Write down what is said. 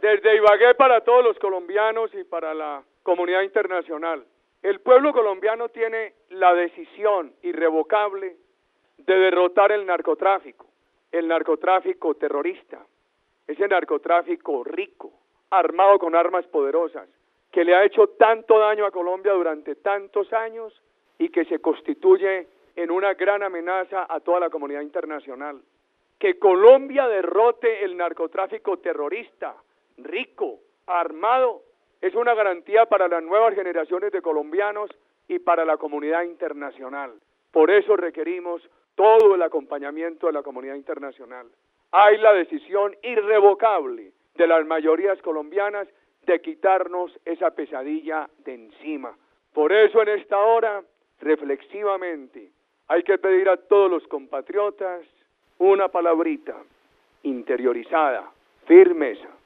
Desde Ibagué para todos los colombianos y para la comunidad internacional. El pueblo colombiano tiene la decisión irrevocable de derrotar el narcotráfico terrorista, ese narcotráfico rico, armado con armas poderosas, que le ha hecho tanto daño a Colombia durante tantos años y que se constituye en una gran amenaza a toda la comunidad internacional. Que Colombia derrote el narcotráfico terrorista, rico, armado, es una garantía para las nuevas generaciones de colombianos y para la comunidad internacional. Por eso requerimos todo el acompañamiento de la comunidad internacional. Hay la decisión irrevocable de las mayorías colombianas de quitarnos esa pesadilla de encima. Por eso en esta hora, reflexivamente, hay que pedir a todos los compatriotas una palabrita interiorizada: firmeza.